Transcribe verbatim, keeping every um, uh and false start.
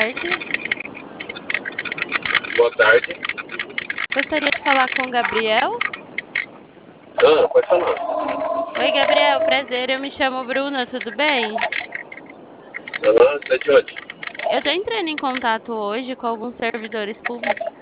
tarde. Boa tarde. Gostaria de falar com o Gabriel. Ah, pode falar. Oi, Gabriel, prazer. Eu me chamo Bruna, tudo bem? Aham, você é de onde? Eu tô entrando em contato hoje com alguns servidores públicos